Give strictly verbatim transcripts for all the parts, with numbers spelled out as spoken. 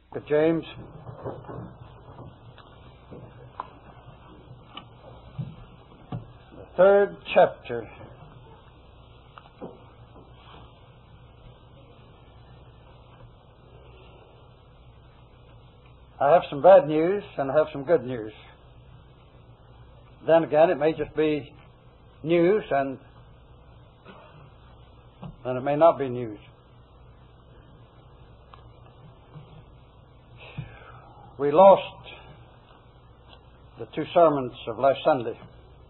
To James. The third chapter. I have some bad news and I have some good news. Then again, it may just be news and then it may not be news. We lost the two sermons of last Sunday.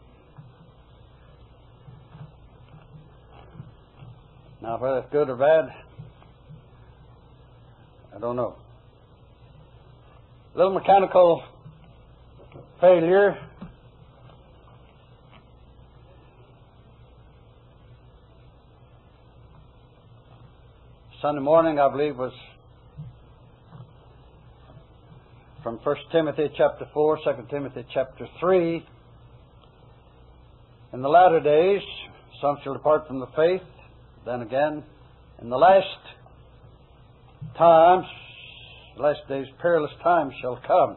Now, whether it's good or bad, I don't know. A little mechanical failure. Sunday morning, I believe, was from First Timothy chapter four, Second Timothy chapter three. In the latter days, some shall depart from the faith. Then again, in the last times, the last days, perilous times shall come.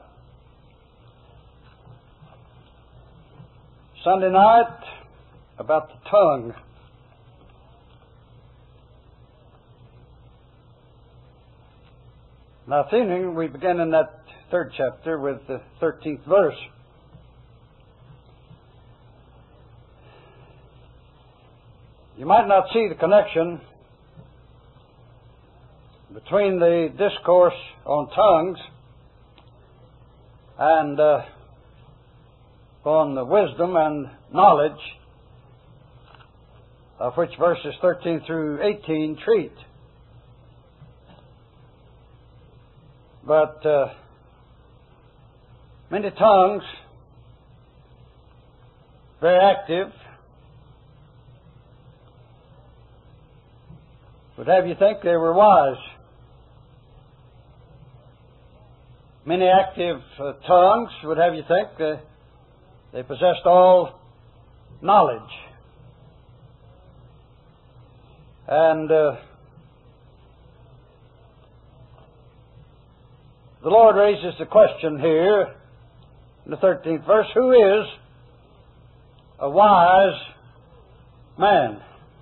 Sunday night, about the tongue. Now, this evening, we begin in that third chapter with the thirteenth verse. You might not see the connection between the discourse on tongues and uh, on the wisdom and knowledge of which verses thirteen through eighteen treat. But uh, many tongues, very active, would have you think they were wise. Many active uh, tongues would have you think uh, they possessed all knowledge. And uh, the Lord raises the question here in the thirteenth verse, who is a wise man?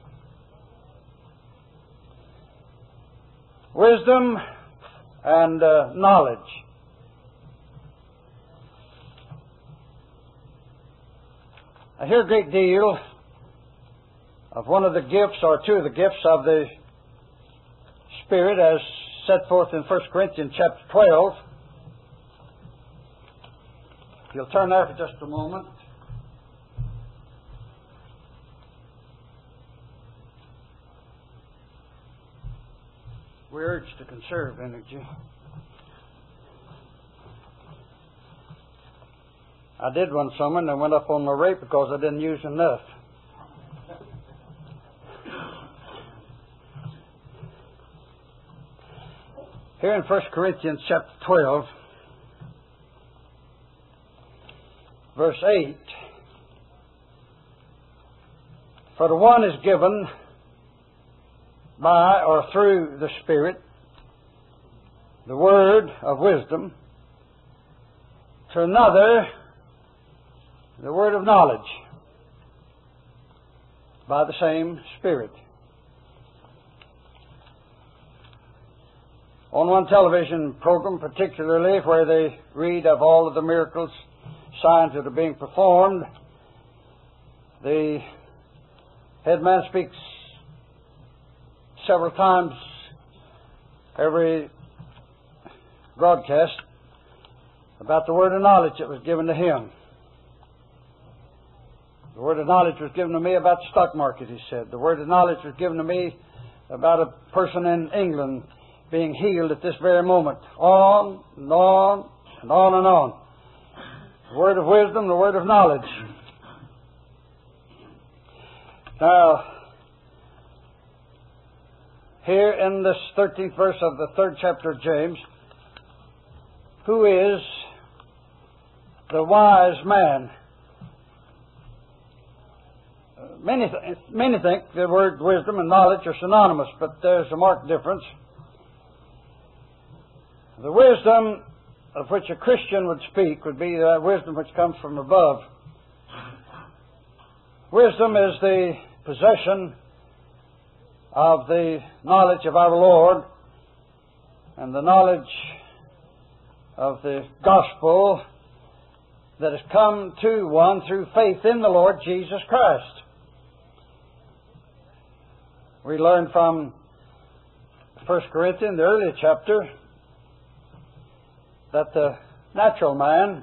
Wisdom and uh, knowledge. I hear a great deal of one of the gifts, or two of the gifts of the Spirit as set forth in First Corinthians chapter twelve. If you'll turn there for just a moment. We're urged to conserve energy. I did one summer and I went up on my rate because I didn't use enough. Here in First Corinthians chapter twelve, verse eight, for the one is given by or through the Spirit the word of wisdom, to another the word of knowledge by the same Spirit. On one television program particularly, where they read of all of the miracles, signs that are being performed, the headman speaks several times every broadcast about the word of knowledge that was given to him. The word of knowledge was given to me about the stock market, he said. The word of knowledge was given to me about a person in England being healed at this very moment. On and on and on and on. The word of wisdom, the word of knowledge. Now, here in this thirteenth verse of the third chapter of James, who is the wise man? Many, th- many think the word wisdom and knowledge are synonymous, but there's a marked difference. The wisdom of which a Christian would speak would be that wisdom which comes from above. Wisdom is the possession of the knowledge of our Lord and the knowledge of the gospel that has come to one through faith in the Lord Jesus Christ. We learn from First Corinthians, the earlier chapter, that the natural man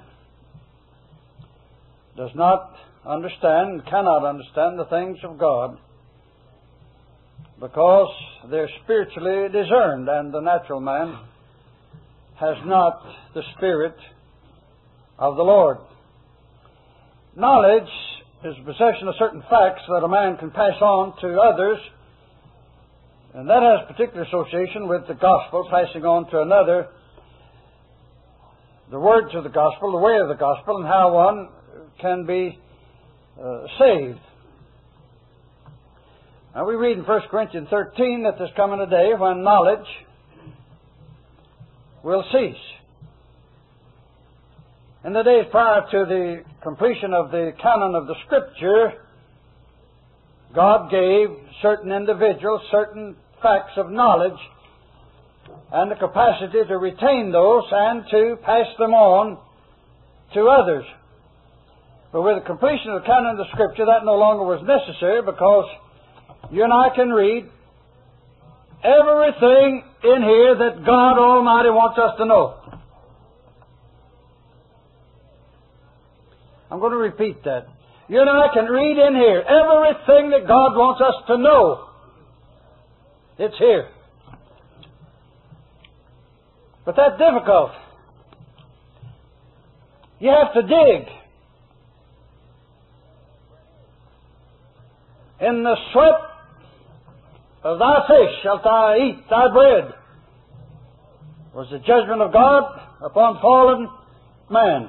does not understand, cannot understand the things of God because they're spiritually discerned, and the natural man has not the Spirit of the Lord. Knowledge is the possession of certain facts that a man can pass on to others, and that has particular association with the gospel, passing on to another the words of the gospel, the way of the gospel, and how one can be uh, saved. Now we read in First Corinthians thirteen that there's coming a day when knowledge will cease. In the days prior to the completion of the canon of the Scripture, God gave certain individuals certain facts of knowledge and the capacity to retain those and to pass them on to others. But with the completion of the canon of the Scripture, that no longer was necessary, because you and I can read everything in here that God Almighty wants us to know. I'm going to repeat that. You and I can read in here everything that God wants us to know. It's here. But that's difficult. You have to dig. In the sweat of thy face shalt thou eat thy bread, was the judgment of God upon fallen man.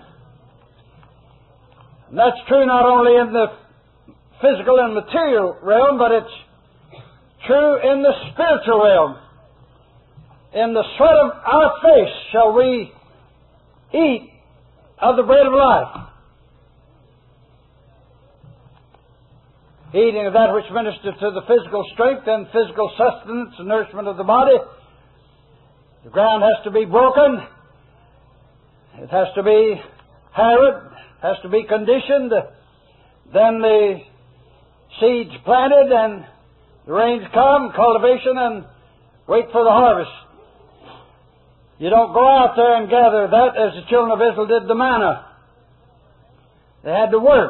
And that's true not only in the physical and material realm, but it's true in the spiritual realm. In the sweat of our face shall we eat of the bread of life. Eating of that which ministers to the physical strength and physical sustenance and nourishment of the body. The ground has to be broken. It has to be harrowed. Has to be conditioned. Then the seeds planted and the rains come, cultivation, and wait for the harvest. You don't go out there and gather that as the children of Israel did the manna. They had to work.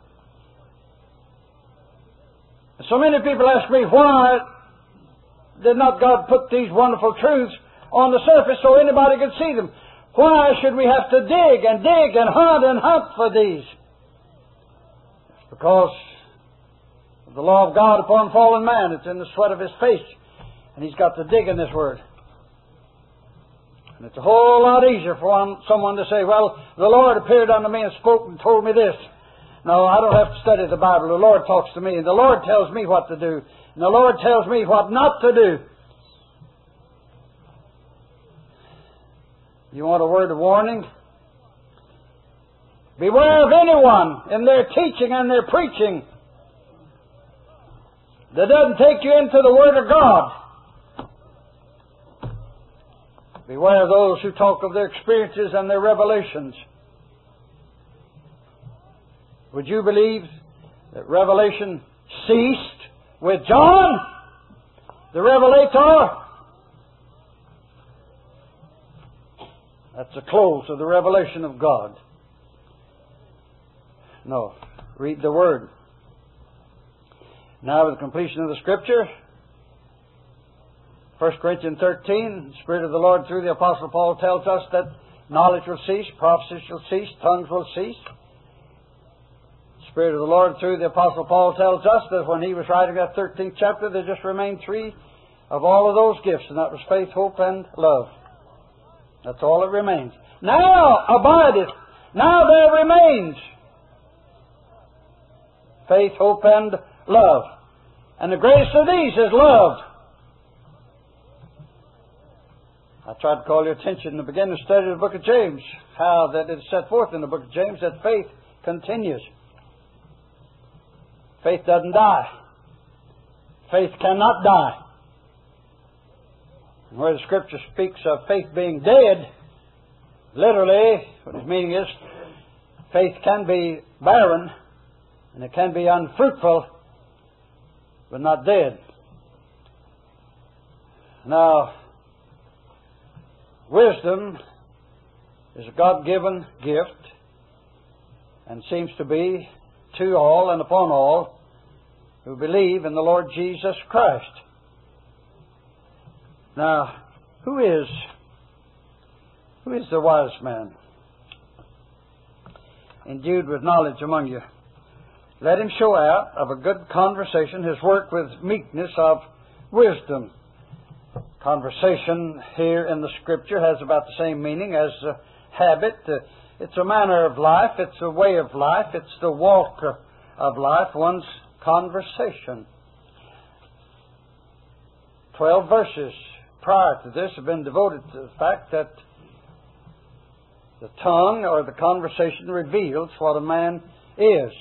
So many people ask me, why did not God put these wonderful truths on the surface so anybody could see them? Why should we have to dig and dig and hunt and hunt for these? It's because of the law of God upon fallen man. It's in the sweat of his face. And he's got to dig in this word. And it's a whole lot easier for one, someone to say, well, the Lord appeared unto me and spoke and told me this. No, I don't have to study the Bible. The Lord talks to me, and the Lord tells me what to do. And the Lord tells me what not to do. You want a word of warning? Beware of anyone in their teaching and their preaching that doesn't take you into the Word of God. Beware of those who talk of their experiences and their revelations. Would you believe that revelation ceased with John, the Revelator? That's the close of the revelation of God. No. Read the Word. Now, with the completion of the Scripture, First Corinthians thirteen, the Spirit of the Lord through the Apostle Paul tells us that knowledge will cease, prophecy shall cease, tongues will cease. The Spirit of the Lord through the Apostle Paul tells us that when he was writing that thirteenth chapter, there just remained three of all of those gifts, and that was faith, hope, and love. That's all that remains. Now abideth, now there remains faith, hope, and love. And the greatest of these is love. I tried to call your attention in the beginning of the study of the book of James, how that it is set forth in the book of James that faith continues. Faith doesn't die. Faith cannot die. And where the Scripture speaks of faith being dead, literally, what his meaning is, faith can be barren, and it can be unfruitful, but not dead. Now, wisdom is a God-given gift, and seems to be to all and upon all who believe in the Lord Jesus Christ. Now, who is who is the wise man endued with knowledge among you? Let him show out of a good conversation his work with meekness of wisdom. Conversation here in the Scripture has about the same meaning as uh, habit. Uh, it's a manner of life. It's a way of life. It's the walk uh, of life, one's conversation. Twelve verses prior to this have been devoted to the fact that the tongue or the conversation reveals what a man is.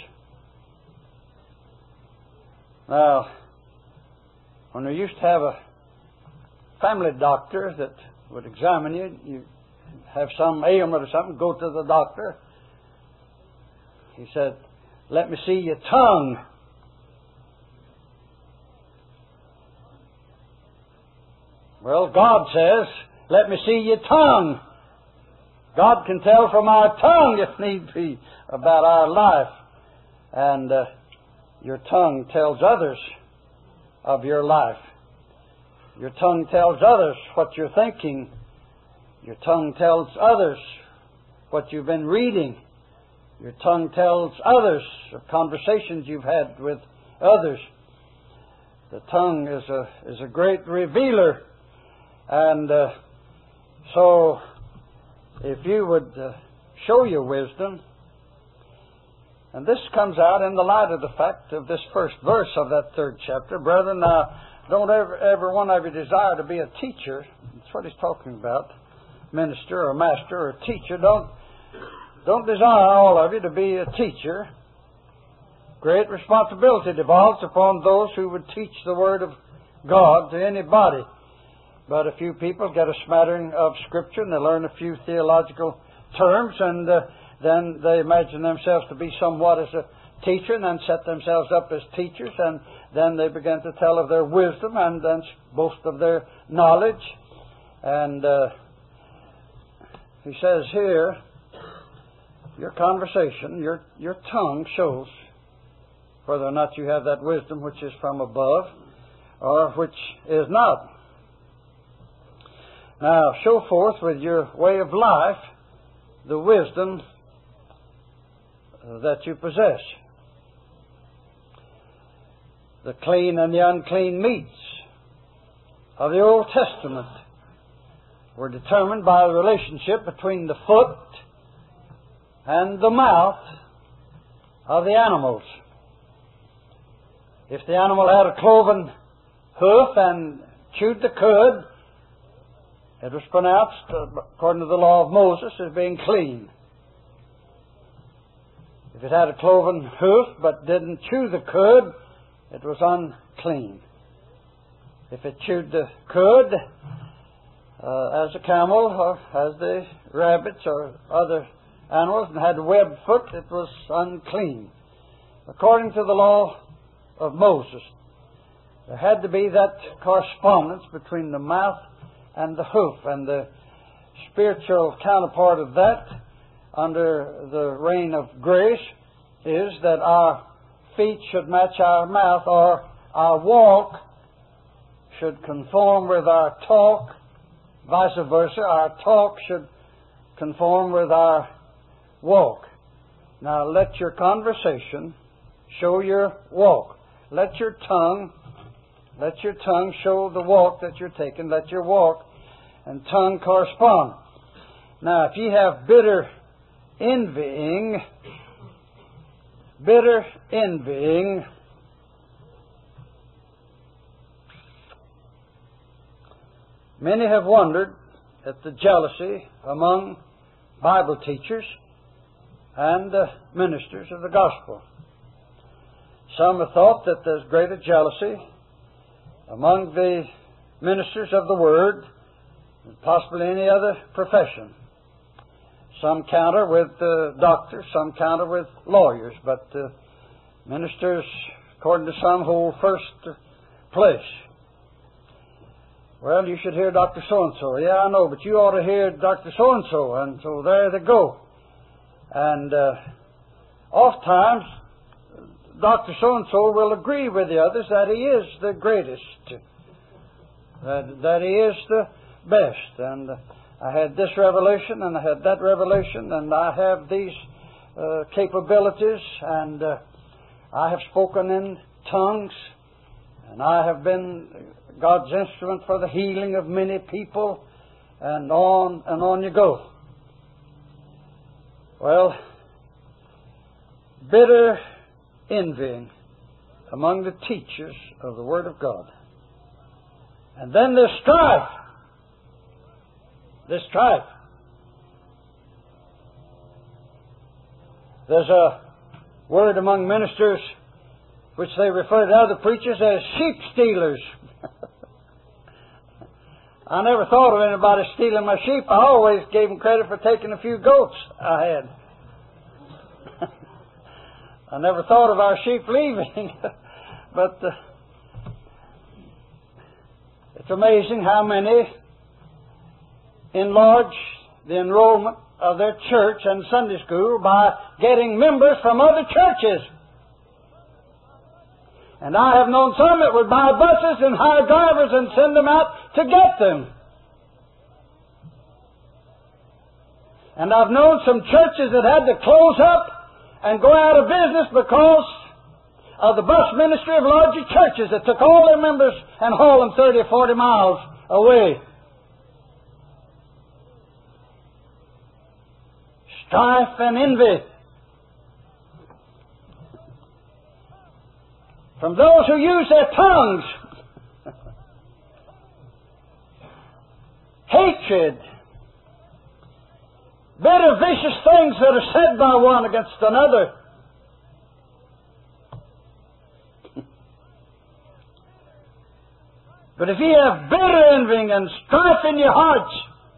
Now, when we used to have a family doctor that would examine you, you have some ailment or something, go to the doctor. He said, "Let me see your tongue." Well, God says, "Let me see your tongue." God can tell from our tongue, if need be, about our life. And uh, your tongue tells others of your life. Your tongue tells others what you're thinking. Your tongue tells others what you've been reading. Your tongue tells others of conversations you've had with others. The tongue is a is a great revealer. And uh, so, if you would uh, show your wisdom, and this comes out in the light of the fact of this first verse of that third chapter. Brethren, now, don't ever, ever one of you desire to be a teacher. That's what he's talking about. Minister or master or teacher. Don't, don't desire all of you to be a teacher. Great responsibility devolves upon those who would teach the Word of God to anybody. But a few people get a smattering of Scripture and they learn a few theological terms, and uh, then they imagine themselves to be somewhat as a teacher, and then set themselves up as teachers, and then they begin to tell of their wisdom and then boast of their knowledge. And uh, he says here, your conversation, your your tongue shows whether or not you have that wisdom which is from above or which is not. Now, show forth with your way of life the wisdom that you possess. The clean and the unclean meats of the Old Testament were determined by the relationship between the foot and the mouth of the animals. If the animal had a cloven hoof and chewed the cud, it was pronounced, according to the law of Moses, as being clean. If it had a cloven hoof but didn't chew the cud, it was unclean. If it chewed the cud, uh, as a camel or as the rabbits or other animals, and had a webbed foot, it was unclean. According to the law of Moses, there had to be that correspondence between the mouth and the hoof, and the spiritual counterpart of that under the reign of grace is that our feet should match our mouth, or our walk should conform with our talk, vice versa. Our talk should conform with our walk. Now let your conversation show your walk. Let your tongue Let your tongue show the walk that you're taking. Let your walk and tongue correspond. Now, if you have bitter envying, bitter envying, many have wondered at the jealousy among Bible teachers and uh, ministers of the gospel. Some have thought that there's greater jealousy among the ministers of the Word than possibly any other profession. Some counter with uh, doctors, some counter with lawyers, but uh, ministers, according to some, hold first place. Well, you should hear Doctor So-and-so. Yeah, I know, but you ought to hear Doctor So-and-so. And so there they go. And uh, oftentimes, Doctor So-and-so will agree with the others that he is the greatest, that, that he is the best. And uh, I had this revelation, and I had that revelation, and I have these uh, capabilities, and uh, I have spoken in tongues, and I have been God's instrument for the healing of many people, and on and on you go. Well, bitter envying among the teachers of the Word of God. And then there's strife. There's strife. There's a word among ministers which they refer to other preachers as sheep stealers. I never thought of anybody stealing my sheep. I always gave them credit for taking a few goats I had. I never thought of our sheep leaving. But uh, it's amazing how many enlarge the enrollment of their church and Sunday school by getting members from other churches. And I have known some that would buy buses and hire drivers and send them out to get them. And I've known some churches that had to close up and go out of business because of the bus ministry of larger churches that took all their members and hauled them thirty or forty miles away. Strife and envy from those who use their tongues. Hatred. Bitter, vicious things that are said by one against another. But if you have bitter envying and strife in your hearts,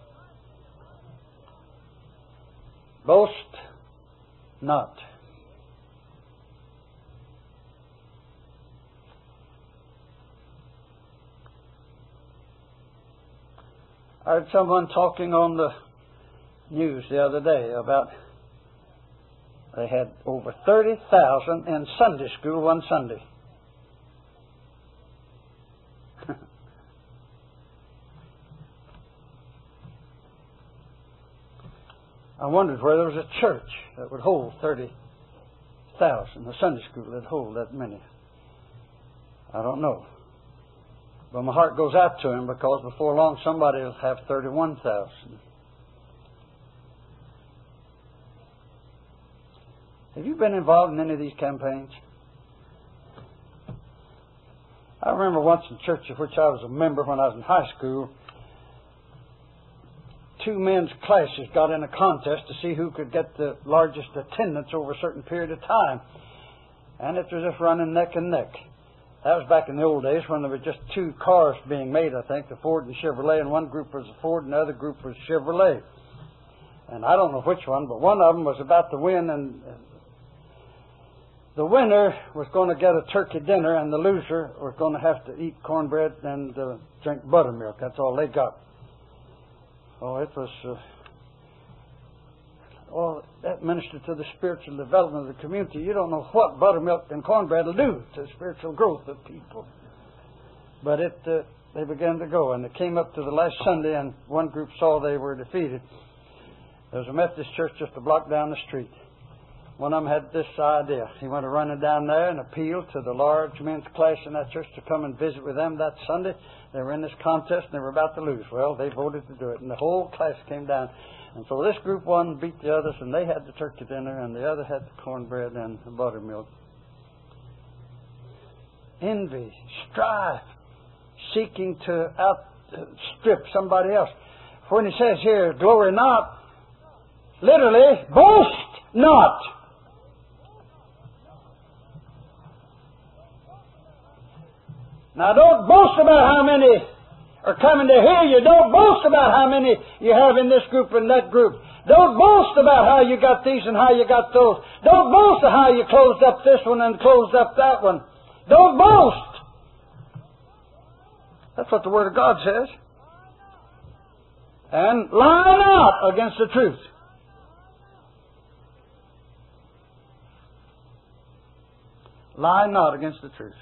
boast not. I heard someone talking on the news the other day about they had over thirty thousand in Sunday school one Sunday. I wondered where there was a church that would hold thirty thousand, a Sunday school that would hold that many. I don't know. But my heart goes out to him because before long somebody will have thirty-one thousand. Have you been involved in any of these campaigns? I remember once in church of which I was a member when I was in high school, two men's classes got in a contest to see who could get the largest attendance over a certain period of time. And it was just running neck and neck. That was back in the old days when there were just two cars being made, I think, the Ford and Chevrolet, and one group was the Ford and the other group was Chevrolet. And I don't know which one, but one of them was about to win, and the winner was going to get a turkey dinner, and the loser was going to have to eat cornbread and uh, drink buttermilk. That's all they got. Oh, it was... Uh, oh, that ministered to the spiritual development of the community. You don't know what buttermilk and cornbread will do to the spiritual growth of people. But it, uh, they began to go, and it came up to the last Sunday, and one group saw they were defeated. There was a Methodist church just a block down the street. One of them had this idea. He went running down there and appealed to the large men's class in that church to come and visit with them that Sunday. They were in this contest, and they were about to lose. Well, they voted to do it, and the whole class came down. And so this group one beat the others, and they had the turkey dinner, and the other had the cornbread and the buttermilk. Envy, strife, seeking to outstrip somebody else. when he says here, glory not, literally, boast not. Now don't boast about how many are coming to hear you. Don't boast about how many you have in this group and that group. Don't boast about how you got these and how you got those. Don't boast of how you closed up this one and closed up that one. Don't boast. That's what the Word of God says. And lie not against the truth. Lie not against the truth.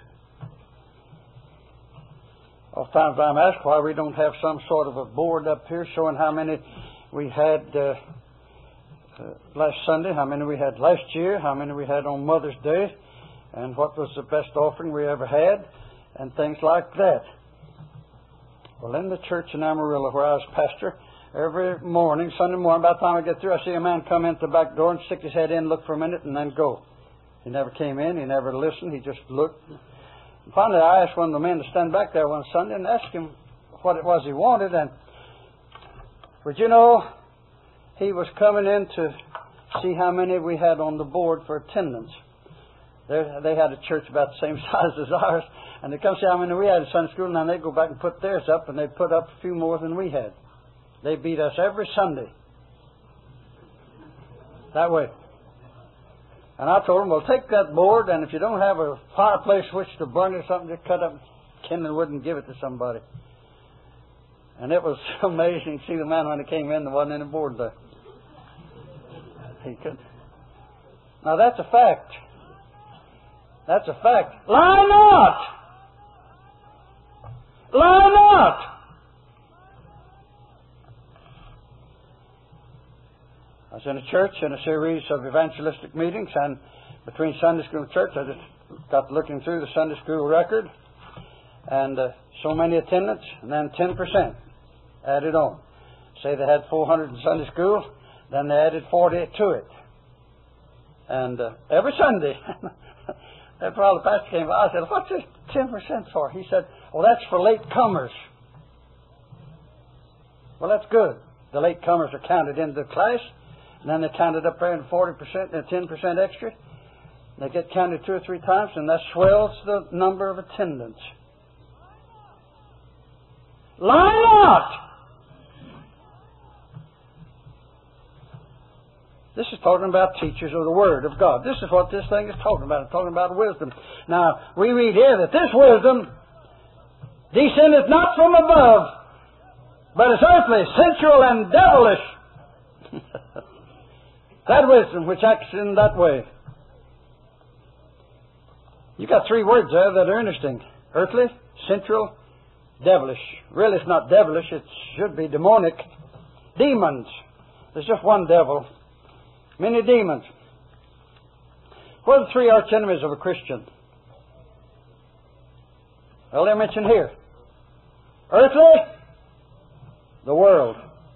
Oftentimes I'm asked why we don't have some sort of a board up here showing how many we had uh, uh, last Sunday, how many we had last year, how many we had on Mother's Day, and what was the best offering we ever had, and things like that. Well, in the church in Amarillo where I was pastor, every morning, Sunday morning, by the time I get through, I see a man come in at the back door and stick his head in, look for a minute, and then go. He never came in, he never listened, he just looked. And finally, I asked one of the men to stand back there one Sunday and asked him what it was he wanted. And would you know, he was coming in to see how many we had on the board for attendance. They're, they had a church about the same size as ours, and they come see how many we had in Sunday school, and then they'd go back and put theirs up, and they'd put up a few more than we had. They beat us every Sunday. That way. And I told them, well, take that board, and if you don't have a fireplace which to burn or something, just cut up kindling wood and give it to somebody. And it was amazing to see the man when he came in, there wasn't any board there. He could. Now that's a fact. That's a fact. Lie not! Lie not! I was in a church in a series of evangelistic meetings, and between Sunday school and church, I just got looking through the Sunday school record, and uh, so many attendants, and then ten percent added on. Say they had four hundred in Sunday school, then they added forty to it. And uh, every Sunday, after all the pastor came by, I said, what's this ten percent for? He said, well, that's for late comers. Well, that's good. The late comers are counted into the class. And then they counted up there in forty percent and ten percent extra. They get counted two or three times, and that swells the number of attendants. Lie not! This is talking about teachers of the Word of God. This is what this thing is talking about. It's talking about wisdom. Now, we read here that this wisdom descendeth not from above, but is earthly, sensual, and devilish. That wisdom which acts in that way. You got three words there that are interesting. Earthly, sensual, devilish. Really, it's not devilish. It should be demonic. Demons. There's just one devil. Many demons. What are the three arch enemies of a Christian? Well, they're mentioned here. Earthly, the world.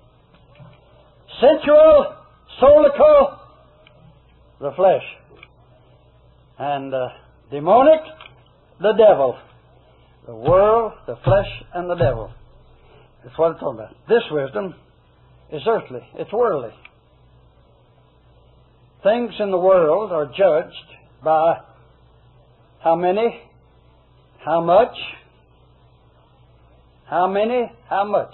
Sensual, soulical, the flesh. And uh, demonic, the devil. The world, the flesh, and the devil. That's what it's talking about. This wisdom is earthly. It's worldly. Things in the world are judged by how many, how much, how many, how much.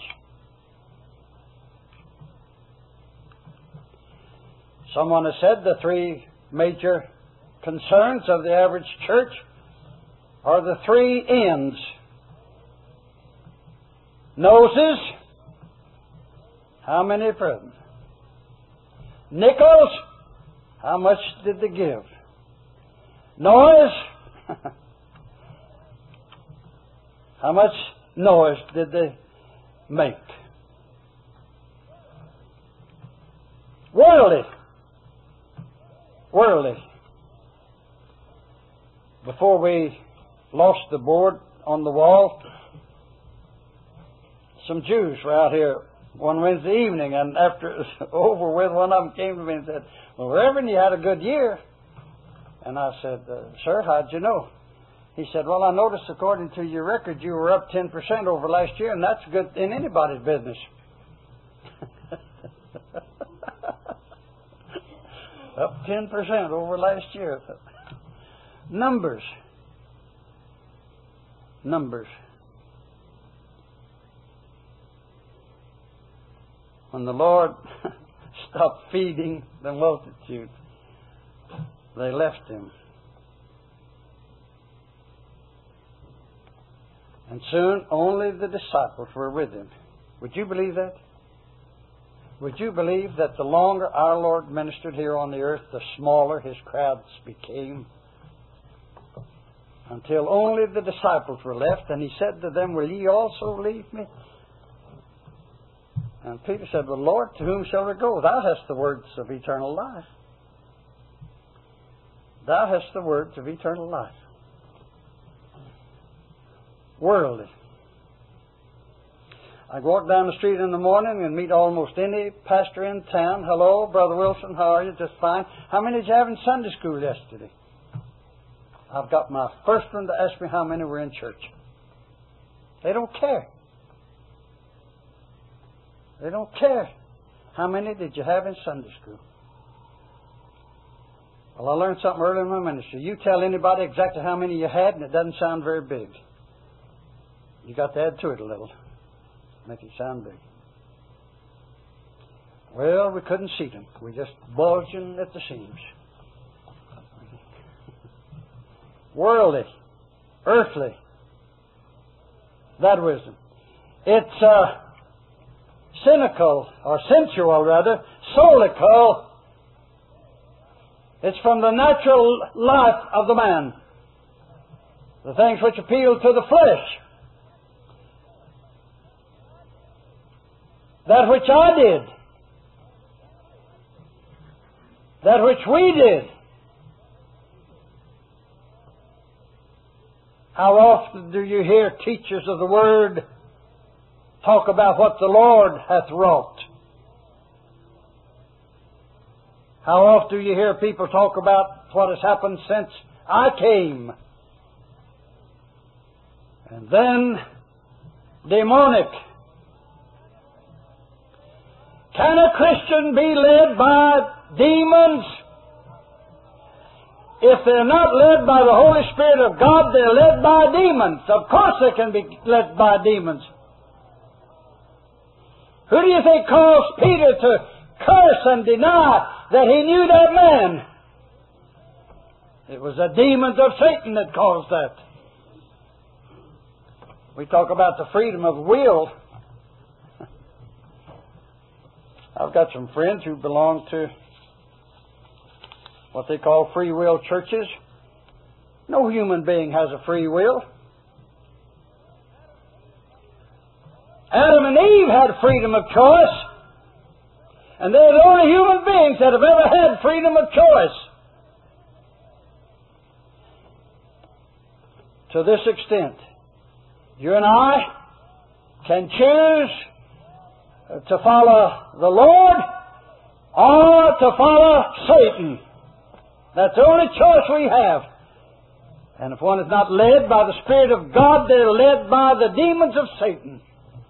Someone has said the three major concerns of the average church are the three N's. Noses, how many present? Nickels, how much did they give? Noise, how much noise did they make? Worldly. Worldly. Before we lost the board on the wall, some Jews were out here one Wednesday evening, and after it was over with, one of them came to me and said, well, Reverend, you had a good year. And I said, uh, sir, how'd you know? He said, well, I noticed according to your record you were up ten percent over last year, and that's good in anybody's business. Up ten percent over last year. Numbers. Numbers. When the Lord stopped feeding the multitude, they left Him. And soon only the disciples were with Him. Would you believe that? Would you believe that the longer our Lord ministered here on the earth, the smaller His crowds became? Until only the disciples were left, and He said to them, "Will ye also leave me?" And Peter said, "Well, Lord, to whom shall we go? Thou hast the words of eternal life. Thou hast the words of eternal life." Worldly. I walk down the street in the morning and meet almost any pastor in town. "Hello, Brother Wilson, how are you?" "Just fine." "How many did you have in Sunday school yesterday?" I've got my first one to ask me how many were in church. They don't care. They don't care. How many did you have in Sunday school? Well, I learned something early in my ministry. You tell anybody exactly how many you had, and it doesn't sound very big. You got to add to it a little. Make it sound big. Well, we couldn't seat them. We just bulging at the seams. Worldly. Earthly. That wisdom. It's uh, cynical, or sensual rather, solical. It's from the natural life of the man. The things which appeal to the flesh. That which I did. That which we did. How often do you hear teachers of the Word talk about what the Lord hath wrought? How often do you hear people talk about what has happened since I came? And then, demonic. Can a Christian be led by demons? If they're not led by the Holy Spirit of God, they're led by demons. Of course they can be led by demons. Who do you think caused Peter to curse and deny that he knew that man? It was the demons of Satan that caused that. We talk about the freedom of will. I've got some friends who belong to what they call free will churches. No human being has a free will. Adam and Eve had freedom of choice. And they're the only human beings that have ever had freedom of choice. To this extent, you and I can choose to follow the Lord or to follow Satan. That's the only choice we have. And if one is not led by the Spirit of God, they're led by the demons of Satan.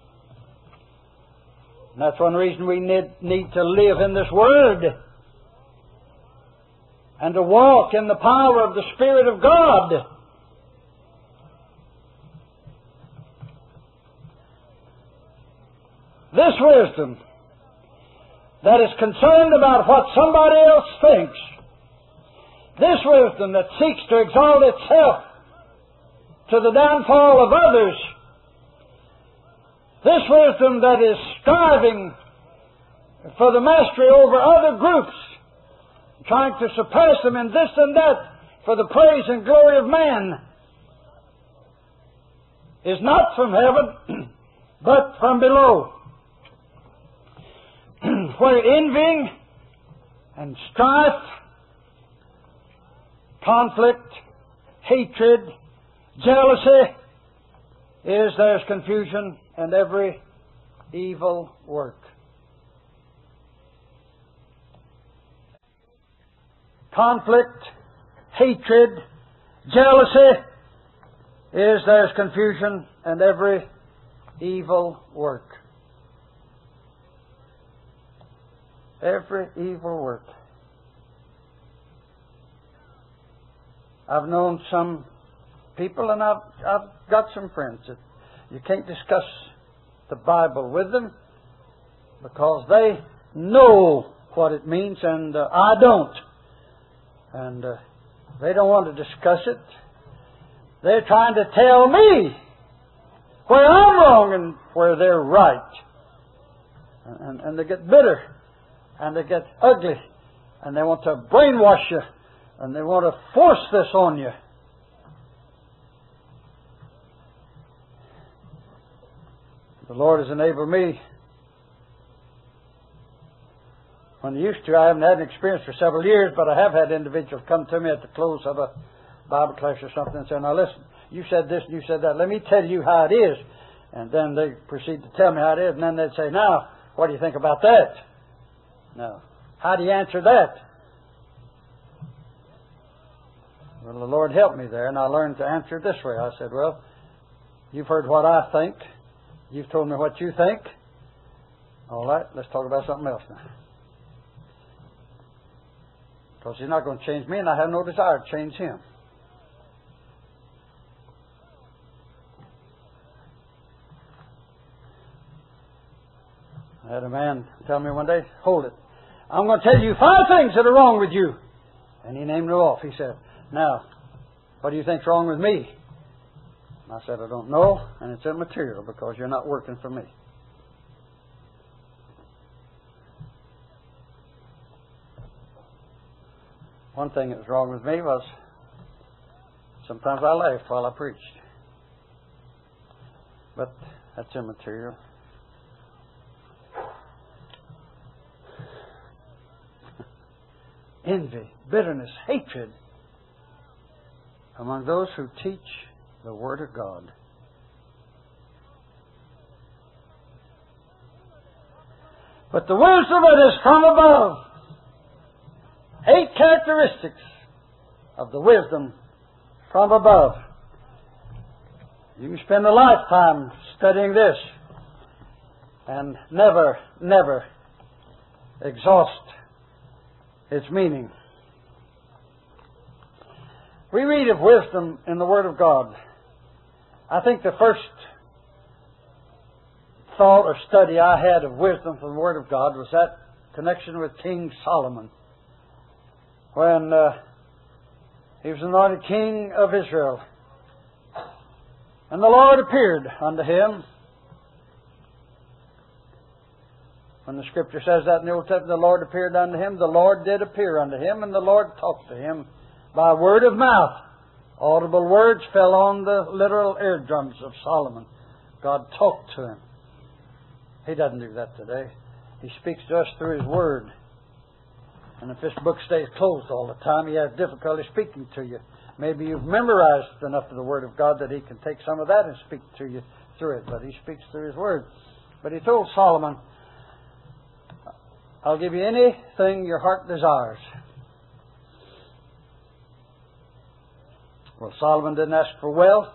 And that's one reason we need, need to live in this Word and to walk in the power of the Spirit of God. This wisdom that is concerned about what somebody else thinks, this wisdom that seeks to exalt itself to the downfall of others, this wisdom that is striving for the mastery over other groups, trying to surpass them in this and that for the praise and glory of man, is not from heaven, but from below. Where envying and strife, conflict, hatred, jealousy is, there's confusion and every evil work. Conflict, hatred, jealousy is, there's confusion and every evil work. Every evil work. I've known some people, and I've, I've got some friends that you can't discuss the Bible with them because they know what it means, and uh, I don't. And uh, they don't want to discuss it. They're trying to tell me where I'm wrong and where they're right. And, and, and they get bitter, and they get ugly, and they want to brainwash you, and they want to force this on you. The Lord has enabled me. When they used to, I haven't had an experience for several years, but I have had individuals come to me at the close of a Bible class or something and say, now listen, you said this and you said that. Let me tell you how it is. And then they proceed to tell me how it is. And then they'd say, now, what do you think about that? Now, how do you answer that? Well, the Lord helped me there, and I learned to answer it this way. I said, well, you've heard what I think. You've told me what you think. All right, let's talk about something else now. Because He's not going to change me, and I have no desire to change Him. I had a man tell me one day, hold it. I'm going to tell you five things that are wrong with you. And he named them off. He said, now, what do you think's wrong with me? And I said, I don't know, and it's immaterial because you're not working for me. One thing that was wrong with me was sometimes I laughed while I preached. But that's immaterial. Envy, bitterness, hatred among those who teach the Word of God. But the wisdom that is from above. Eight characteristics of the wisdom from above. You can spend a lifetime studying this and never, never exhaust its meaning. We read of wisdom in the Word of God. I think the first thought or study I had of wisdom from the Word of God was that connection with King Solomon. When uh, he was anointed king of Israel. And the Lord appeared unto him. When the Scripture says that in the Old Testament, the Lord appeared unto him, the Lord did appear unto him, and the Lord talked to him by word of mouth. Audible words fell on the literal eardrums of Solomon. God talked to him. He doesn't do that today. He speaks to us through His Word. And if this book stays closed all the time, He has difficulty speaking to you. Maybe you've memorized enough of the Word of God that He can take some of that and speak to you through it. But He speaks through His Word. But He told Solomon, I'll give you anything your heart desires. Well, Solomon didn't ask for wealth,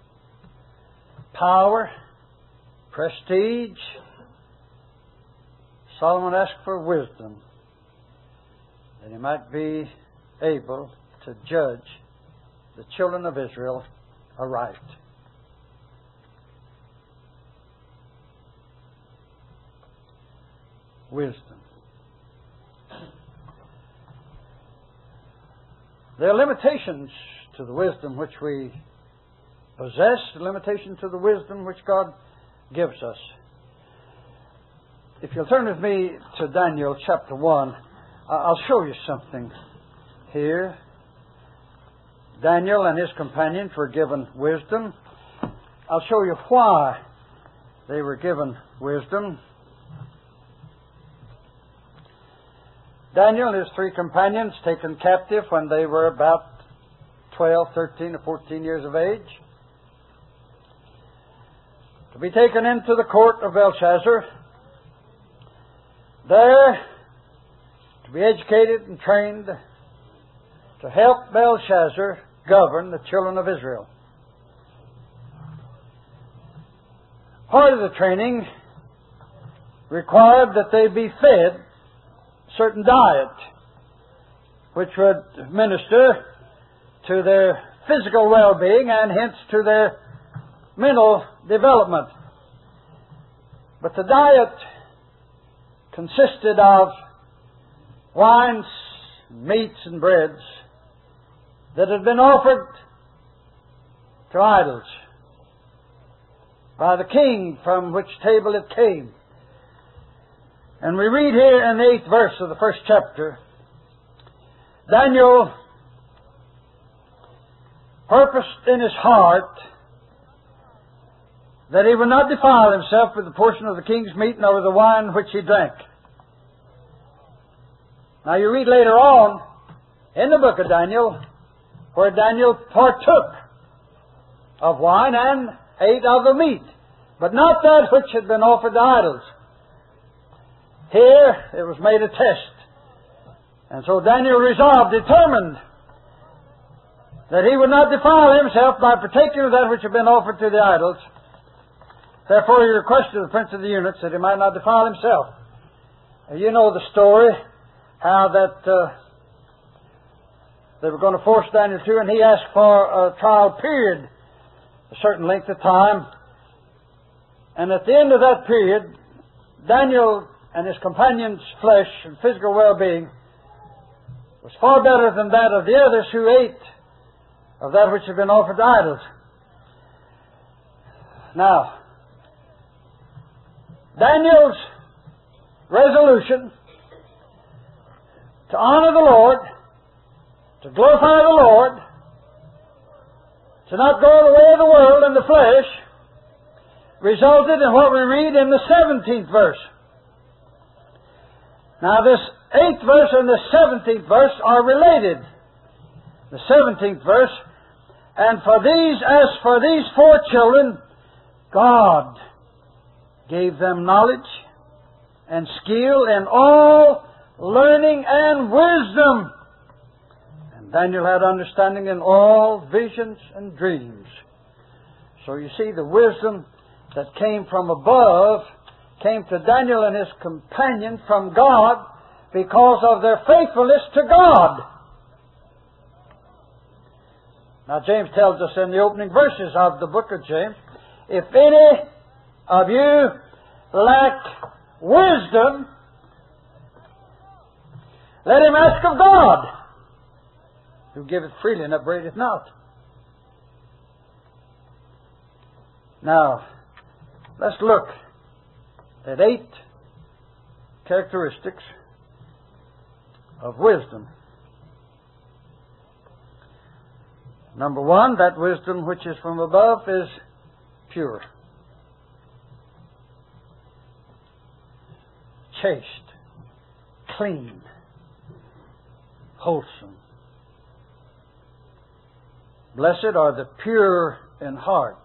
power, prestige. Solomon asked for wisdom, that he might be able to judge the children of Israel aright. Wisdom. There are limitations to the wisdom which we possess, limitations to the wisdom which God gives us. If you'll turn with me to Daniel chapter one, I'll show you something here. Daniel and his companions were given wisdom. I'll show you why they were given wisdom. Daniel and his three companions taken captive when they were about twelve, thirteen, or fourteen years of age, to be taken into the court of Belshazzar, there to be educated and trained to help Belshazzar govern the children of Israel. Part of the training required that they be fed certain diet which would minister to their physical well-being and hence to their mental development. But the diet consisted of wines, meats, and breads that had been offered to idols by the king from which table it came. And we read here in the eighth verse of the first chapter, Daniel purposed in his heart that he would not defile himself with the portion of the king's meat nor with the wine which he drank. Now you read later on in the book of Daniel where Daniel partook of wine and ate of the meat, but not that which had been offered to idols. Here it was made a test. And so Daniel resolved, determined, that he would not defile himself by partaking of that which had been offered to the idols. Therefore he requested the prince of the eunuchs that he might not defile himself. You know the story, how that uh, they were going to force Daniel to, and he asked for a trial period, a certain length of time. And at the end of that period, Daniel and his companions' flesh and physical well-being was far better than that of the others who ate of that which had been offered to idols. Now, Daniel's resolution to honor the Lord, to glorify the Lord, to not go the way of the world and the flesh, resulted in what we read in the seventeenth verse. Now this eighth verse and the seventeenth verse are related. The seventeenth verse, and for these, as for these four children, God gave them knowledge and skill in all learning and wisdom. And Daniel had understanding in all visions and dreams. So you see, the wisdom that came from above came to Daniel and his companion from God because of their faithfulness to God. Now James tells us in the opening verses of the book of James, if any of you lack wisdom, let him ask of God, who giveth freely and upbraideth not. Now, let's look at eight characteristics of wisdom. Number one, that wisdom which is from above is pure, chaste, clean, wholesome. Blessed are the pure in heart.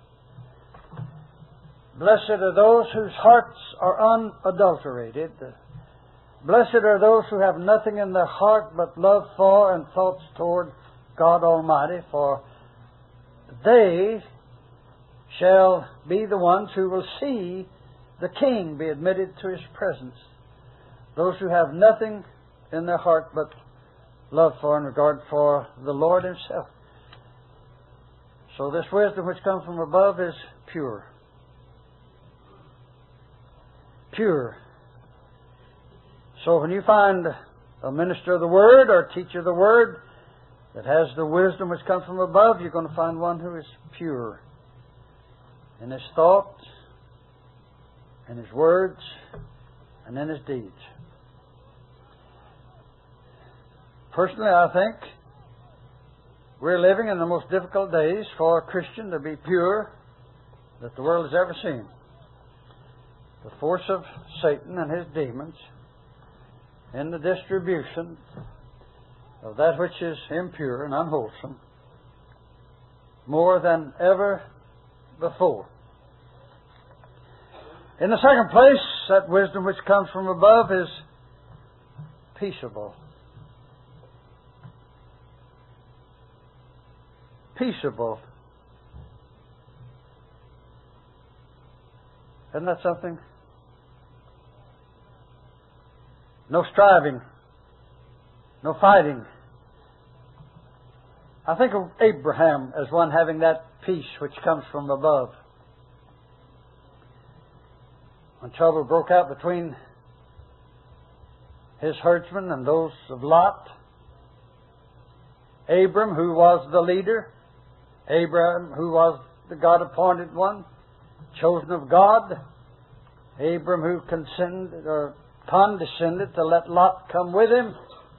Blessed are those whose hearts are unadulterated. Blessed are those who have nothing in their heart but love for and thoughts toward God Almighty, for they shall be the ones who will see the King be admitted to His presence. Those who have nothing in their heart but love for and regard for the Lord Himself. So this wisdom which comes from above is pure. Pure. So when you find a minister of the Word or a teacher of the Word that has the wisdom which comes from above, you're going to find one who is pure in his thoughts, in his words, and in his deeds. Personally, I think we're living in the most difficult days for a Christian to be pure that the world has ever seen. The force of Satan and his demons in the distribution of that which is impure and unwholesome more than ever before. In the second place, that wisdom which comes from above is peaceable. Peaceable. Isn't that something? no striving, no fighting. I think of Abraham as one having that peace which comes from above. When trouble broke out between his herdsmen and those of Lot, Abram, who was the leader, Abraham, who was the God-appointed one, chosen of God, Abram, who condescended, or condescended to let Lot come with him,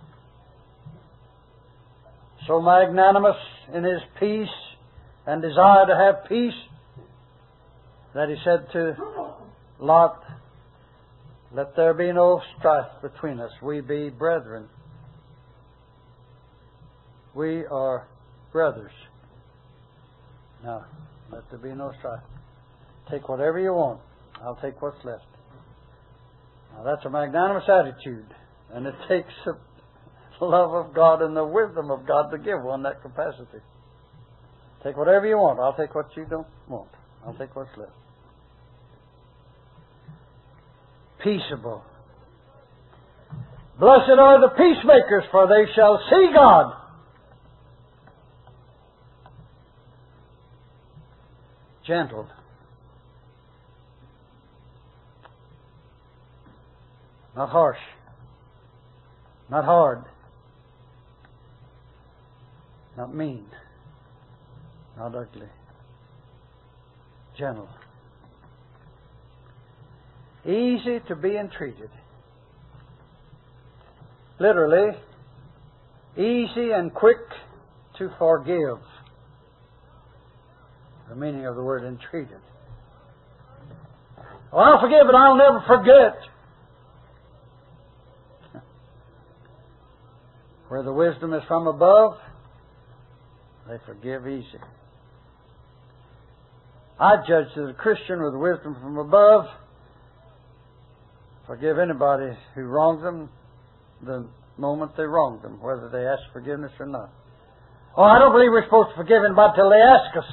so magnanimous in his peace and desire to have peace that he said to Lot, "Let there be no strife between us. We be brethren. We are brothers. Now, let there be no strife. Take whatever you want. I'll take what's left." Now, that's a magnanimous attitude, and it takes the love of God and the wisdom of God to give one that capacity. Take whatever you want. I'll take what you don't want. I'll take what's left. Peaceable. Blessed are the peacemakers, for they shall see God. Gentle. Not harsh. Not hard. Not mean. Not ugly. Gentle. Easy to be entreated. Literally, easy and quick to forgive. The meaning of the word entreated. Oh, I'll forgive, but I'll never forget. Where the wisdom is from above, they forgive easy. I judge that a Christian with wisdom from above forgive anybody who wrongs them the moment they wrong them, whether they ask forgiveness or not. Oh, I don't believe we're supposed to forgive anybody till they ask us.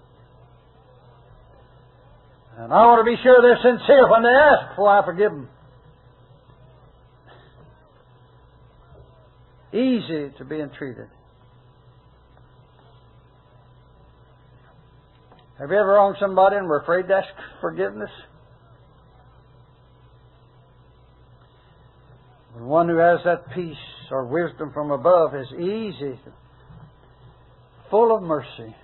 And I want to be sure they're sincere when they ask before I forgive them. Easy to be entreated. Have you ever wronged somebody and were afraid to ask forgiveness? The one who has that peace or wisdom from above is easy, full of mercy.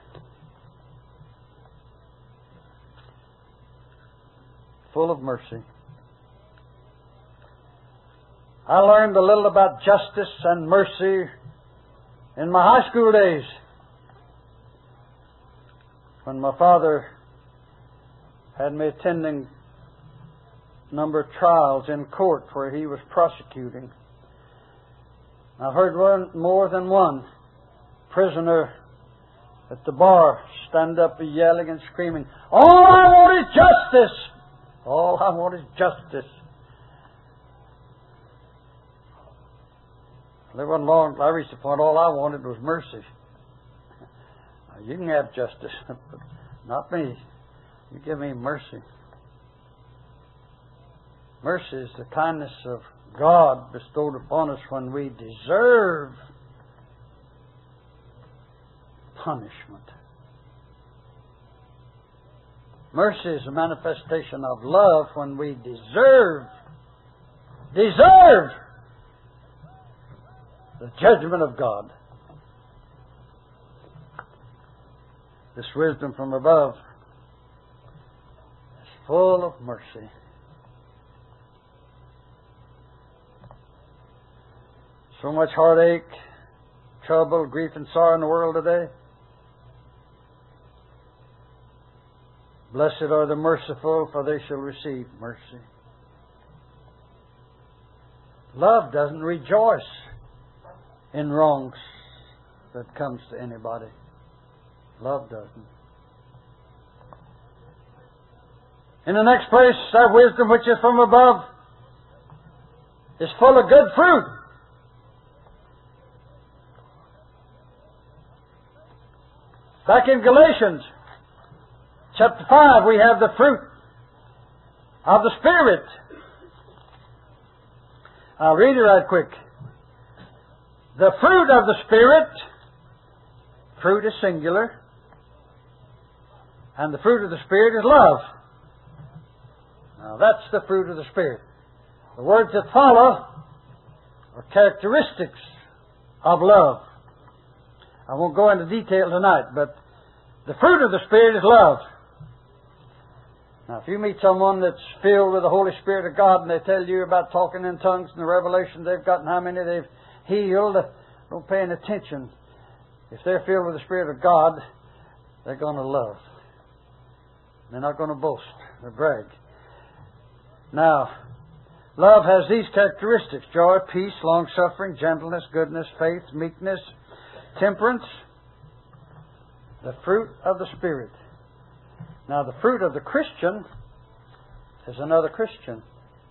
Full of mercy. I learned a little about justice and mercy in my high school days, when my father had me attending a number of trials in court where he was prosecuting. I've heard one, more than one prisoner at the bar stand up yelling and screaming, "All I want is justice! All I want is justice." There wasn't long till I reached the point all I wanted was mercy. Now, you can have justice, but not me. You give me mercy. Mercy is the kindness of God bestowed upon us when we deserve punishment. Mercy is a manifestation of love when we deserve, deserve the judgment of God. This wisdom from above is full of mercy. So much heartache, trouble, grief, and sorrow in the world today. Blessed are the merciful, for they shall receive mercy. Love doesn't rejoice in wrongs that comes to anybody. Love doesn't. In the next place, that wisdom which is from above is full of good fruit. Back in Galatians chapter five, we have the fruit of the Spirit. I'll read it right quick. The fruit of the Spirit, fruit is singular, and the fruit of the Spirit is love. Now that's the fruit of the Spirit. The words that follow are characteristics of love. I won't go into detail tonight, but the fruit of the Spirit is love. Now, if you meet someone that's filled with the Holy Spirit of God and they tell you about talking in tongues and the revelation they've gotten, how many they've healed, don't pay any attention. If they're filled with the Spirit of God, they're going to love. They're not going to boast or brag. Now, love has these characteristics: joy, peace, long-suffering, gentleness, goodness, faith, meekness, temperance. The fruit of the Spirit. Now, the fruit of the Christian is another Christian.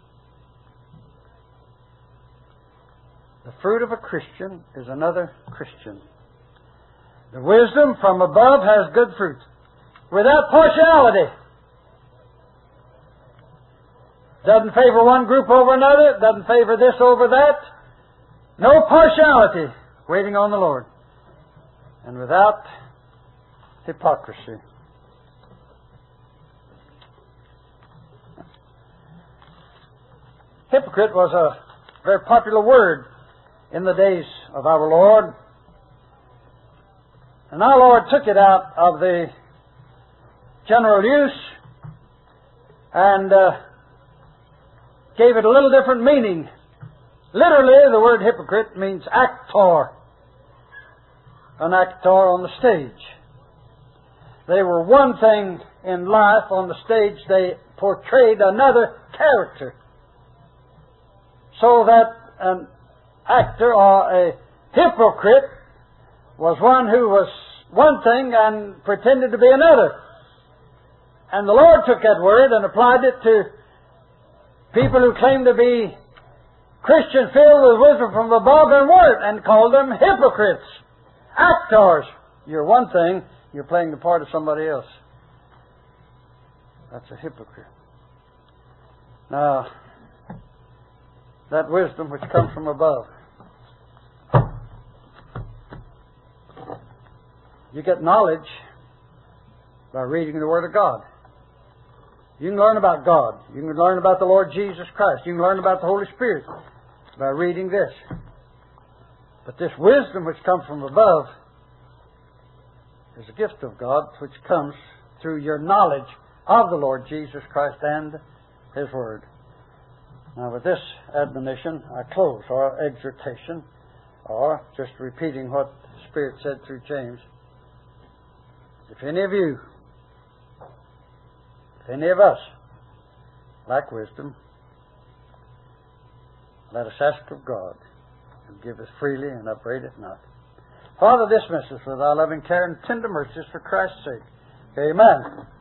The fruit of a Christian is another Christian. The wisdom from above has good fruit, without partiality. Doesn't favor one group over another, doesn't favor this over that. No partiality, waiting on the Lord. And without hypocrisy. Hypocrite was a very popular word in the days of our Lord. And our Lord took it out of the general use and uh, gave it a little different meaning. Literally, the word hypocrite means actor. An actor on the stage. They were one thing in life on the stage. They portrayed another character. So that an actor or a hypocrite was one who was one thing and pretended to be another. And the Lord took that word and applied it to people who claimed to be Christians filled with wisdom from above and weren't, and called them hypocrites, actors. You're one thing, you're playing the part of somebody else. That's a hypocrite. Now, that wisdom which comes from above. You get knowledge by reading the Word of God. You can learn about God. You can learn about the Lord Jesus Christ. You can learn about the Holy Spirit by reading this. But this wisdom which comes from above is a gift of God which comes through your knowledge of the Lord Jesus Christ and His Word. Now, with this admonition, I close, or exhortation, or just repeating what the Spirit said through James. If any of you, if any of us lack wisdom, let us ask of God, and give us freely and upbraid it not. Father, dismiss us with thy loving care and tender mercies for Christ's sake. Amen.